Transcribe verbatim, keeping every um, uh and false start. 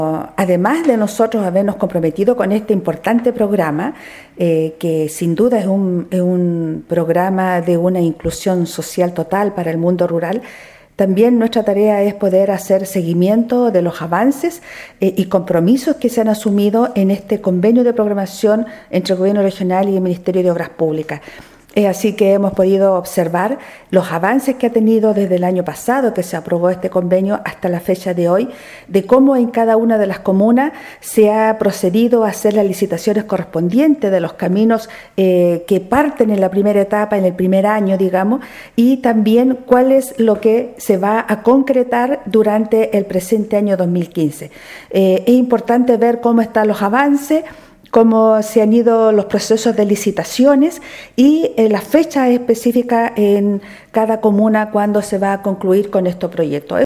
Además de nosotros habernos comprometido con este importante programa, eh, que sin duda es un, es un programa de una inclusión social total para el mundo rural, también nuestra tarea es poder hacer seguimiento de los avances eh, y compromisos que se han asumido en este convenio de programación entre el Gobierno Regional y el Ministerio de Obras Públicas. Es así que hemos podido observar los avances que ha tenido desde el año pasado que se aprobó este convenio hasta la fecha de hoy, de cómo en cada una de las comunas se ha procedido a hacer las licitaciones correspondientes de los caminos eh, que parten en la primera etapa, en el primer año, digamos, y también cuál es lo que se va a concretar durante el presente año dos mil quince. Eh, es importante ver cómo están los avances, cómo se han ido los procesos de licitaciones y eh, las fechas específicas en cada comuna cuando se va a concluir con estos proyectos.